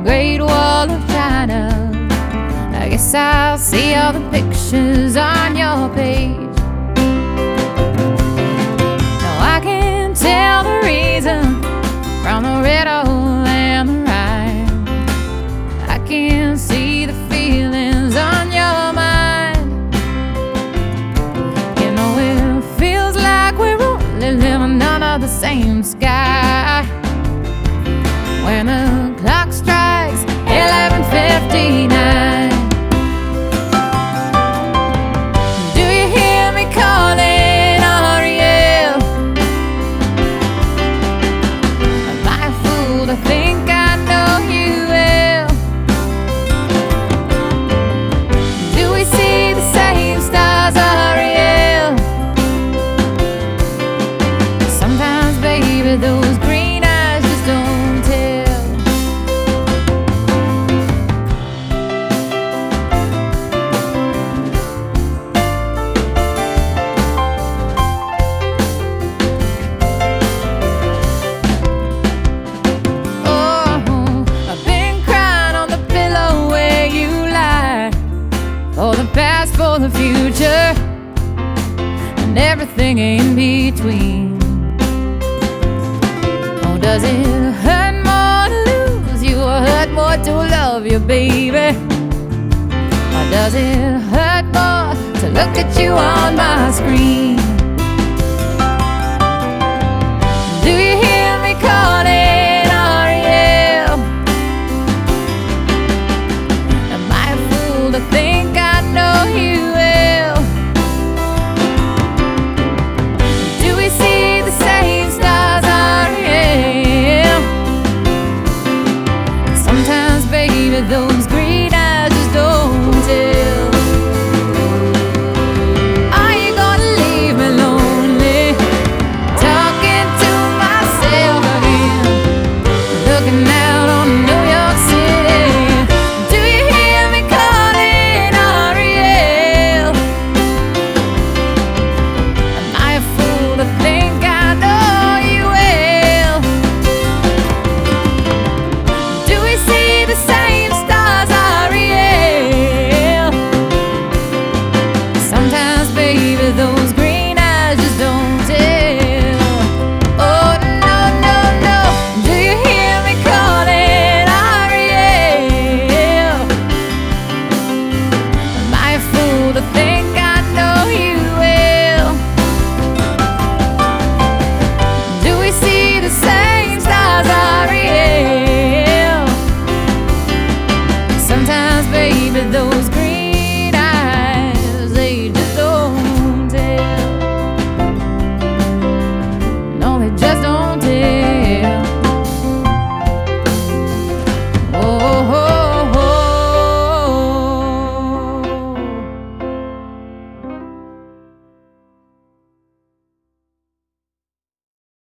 Great Wall of China. I guess I'll see all the pictures on your page. Now I can tell the reason from the riddle and the rhyme. I can see the feelings on your mind. You know it feels like we're only living under the same sky. When the clock strikes 11:59, do you hear me calling, Ariel? Am I a fool to think I know you well? Do we see the same stars, Ariel? Sometimes, baby, those green eyes just don't tell. For the past, for the future, and everything in between. Oh, does it hurt more to lose you, or hurt more to love you, baby? Or does it hurt more to look at you on my screen? Do you hear me calling, Ariel? Am I a fool to think I know you well? Do we see the same stars, Ariel? Sometimes, baby, those green